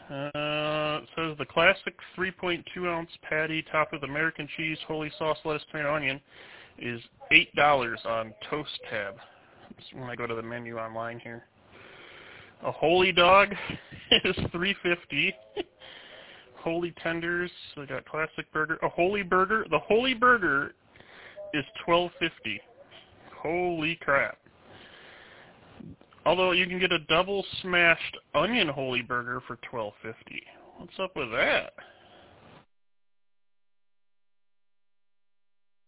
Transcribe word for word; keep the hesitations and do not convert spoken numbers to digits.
Uh, it says the classic three point two ounce patty topped with American cheese, holy sauce, lettuce, tomato, onion is eight dollars on Toast Tab. That's when I go to the menu online here. A holy dog is three fifty. Holy tenders, so I got classic burger. A holy burger, the holy burger is twelve fifty. Holy crap. Although you can get a double smashed onion holy burger for twelve fifty. What's up with that?